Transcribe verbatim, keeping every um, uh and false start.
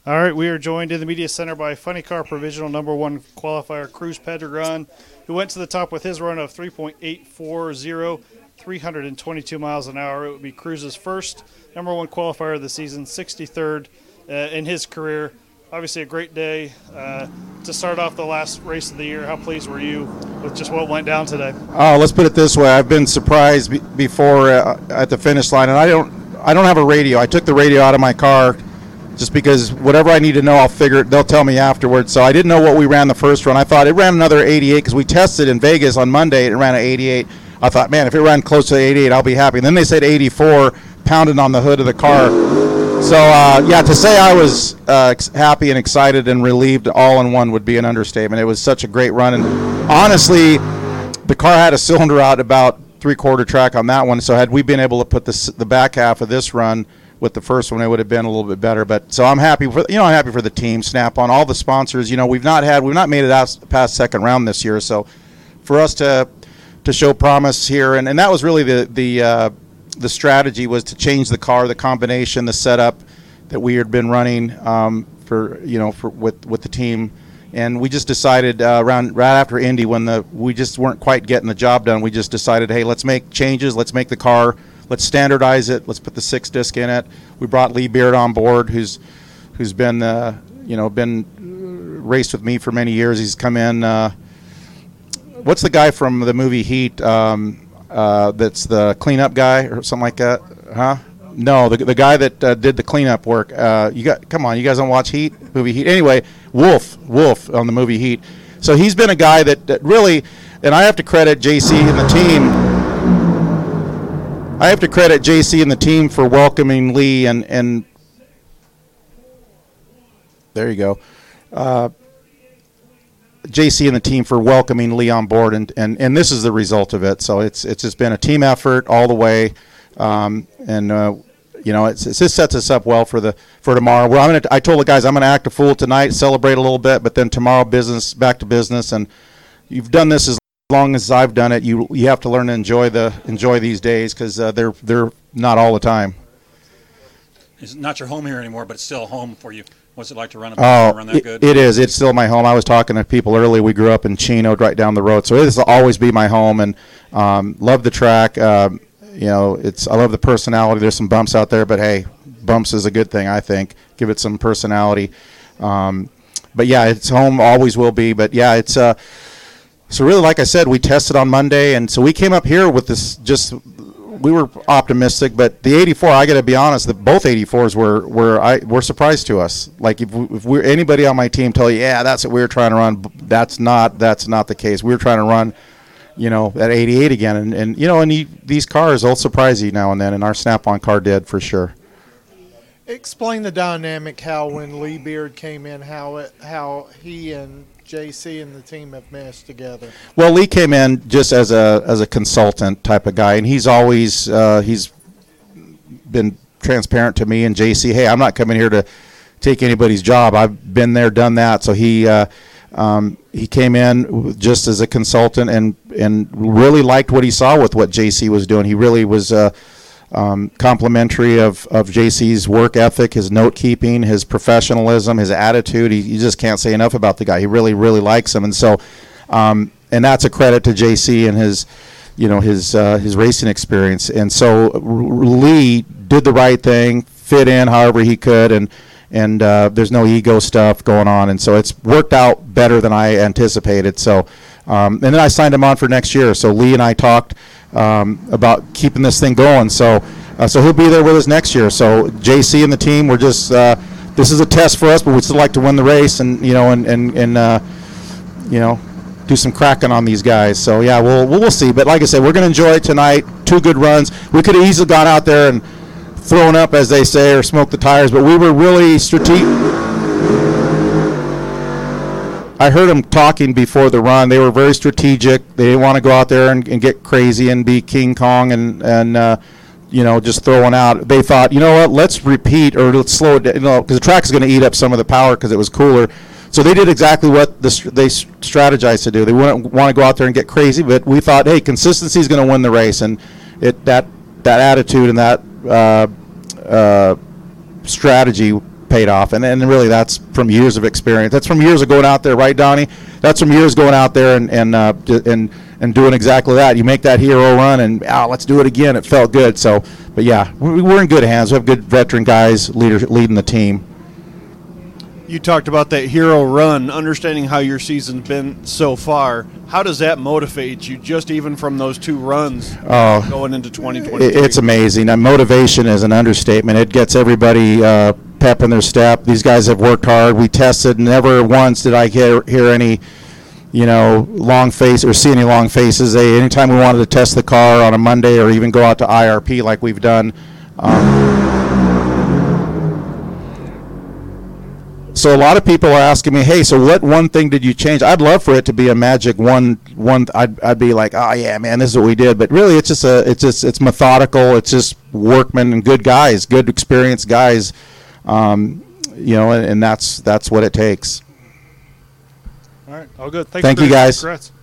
All right, we are joined in the media center by Funny Car Provisional number one qualifier Cruz Pedregon, who went to the top with his run of three point eight four zero, three hundred twenty-two miles an hour. It would be Cruz's first number one qualifier of the season, sixty-third uh, in his career. Obviously a great day uh, to start off the last race of the year. How pleased were you with just what went down today? Oh, let's put it this way. I've been surprised be- before uh, at the finish line, and I don't I don't have a radio. I took the radio out of my car just because whatever I need to know, I'll figure it. They'll tell me afterwards. So I didn't know what we ran the first run. I thought it ran another eighty-eight because we tested in Vegas on Monday. It ran an eighty-eight. I thought, man, if it ran close to eighty-eight, I'll be happy. And then they said eighty-four, pounded on the hood of the car. So, uh, yeah, to say I was uh, ex- happy and excited and relieved all in one would be an understatement. It was such a great run. And honestly, the car had a cylinder out about three-quarter track on that one. So had we been able to put the, the back half of this run with the first one, it would have been a little bit better. But so I'm happy for, you know, I'm happy for the team, Snap-on, all the sponsors. You know, we've not had, we've not made it out past second round this year. So for us to to show promise here, and, and that was really the, the, uh, the strategy was to change the car, the combination, the setup that we had been running um, for you know for with with the team, and we just decided uh, around right after Indy when the we just weren't quite getting the job done. We just decided, hey, let's make changes, let's make the car, let's standardize it, let's put the six disc in it. We brought Lee Beard on board, who's who's been uh, you know been raced with me for many years. He's come in. Uh, what's the guy from the movie Heat? Um, Uh, that's the cleanup guy or something like that, huh? No, the the guy that uh, did the cleanup work. Uh, you got, come on, you guys don't watch Heat, movie Heat. Anyway, Wolf, Wolf on the movie Heat. So he's been a guy that, that really, and I have to credit J C and the team. I have to credit J C and the team for welcoming Lee and and there you go. Uh, J C and the team for welcoming Lee on board, and, and, and this is the result of it. So it's it's just been a team effort all the way, um, and uh, you know it's, it's, this sets us up well for the for tomorrow. Well, I'm gonna I told the guys I'm gonna act a fool tonight, celebrate a little bit, but then tomorrow business back to business. And you've done this as long as I've done it. You you have to learn to enjoy the enjoy these days because uh, they're they're not all the time. It's not your home here anymore, but it's still a home for you. What's it like to run a oh, run that it, good? It is. It's still my home. I was talking to people earlier. We grew up in Chino, right down the road, so this will always be my home. And um, love the track. Um, you know, it's I love the personality. There's some bumps out there, but hey, bumps is a good thing. I think give it some personality. Um, but yeah, it's home. Always will be. But yeah, it's uh. So really, like I said, we tested on Monday, and so we came up here with this just. We were optimistic, but the eighty-four, I got to be honest, that both eighty-fours were were I were surprised to us. Like if, we, if we're anybody on my team tell you, yeah, that's what we were trying to run, that's not that's not the case. We were trying to run, you know, at eighty-eight again, and, and you know, and you, these cars will surprise you now and then, and our Snap-on car did for sure. Explain the dynamic how when Lee Beard came in, how it how he and J C and the team have meshed together. Well, Lee came in just as a as a consultant type of guy, and he's always uh, he's been transparent to me and J C. Hey, I'm not coming here to take anybody's job. I've been there, done that. So he uh, um, he came in just as a consultant and and really liked what he saw with what J C was doing. He really was. Uh, Um, complimentary of, of J C's work ethic, his note keeping, his professionalism, his attitude. He, you just can't say enough about the guy. He really, really likes him, and so, um, and that's a credit to J C and his, you know, his uh, his racing experience. And so R- Lee did the right thing, fit in however he could, and and uh, there's no ego stuff going on, and so it's worked out better than I anticipated. So, um, and then I signed him on for next year. So Lee and I talked. Um, about keeping this thing going, so uh, so he'll be there with us next year. So J C and the team, we're just uh, this is a test for us, but we'd still like to win the race, and you know, and and and uh, you know, do some cracking on these guys. So yeah, we'll we'll, we'll see. But like I said, we're gonna enjoy it tonight. Two good runs. We could have easily gone out there and thrown up, as they say, or smoked the tires, but we were really strategic. I heard them talking before the run. They were very strategic. They didn't want to go out there and, and get crazy and be King Kong and, and uh, you know, just throwing out. They thought, you know what, let's repeat or let's slow it down, you know, because the track is going to eat up some of the power because it was cooler. So they did exactly what the, they strategized to do. They wouldn't want to go out there and get crazy, but we thought, hey, consistency is going to win the race. And it that that attitude and that uh, uh, strategy paid off. And, and really that's from years of experience. That's from years of going out there, right, Donnie? That's from years going out there and and uh, and and doing exactly that. You make that hero run and, oh, let's do it again. It felt good. So, but yeah, we're in good hands. We have good veteran guys leader, leading the team. You talked about that hero run, understanding how your season's been so far. How does that motivate you, just even from those two runs Oh, going into twenty twenty-three? It- It's amazing. And motivation is an understatement. It gets everybody uh, pep in their step. These guys have worked hard. We tested. Never once did I hear, hear any, you know, long face or see any long faces. They, anytime we wanted to test the car on a Monday or even go out to I R P like we've done. Um, So a lot of people are asking me, hey, so what one thing did you change? I'd love for it to be a magic one. One, I'd, I'd be like, oh yeah, man, this is what we did. But really, it's just a, it's just, it's methodical. It's just workmen and good guys, good experienced guys. Um, you know, and, and that's that's what it takes. All right, all good. Thanks Thank for you, the- guys. Congrats.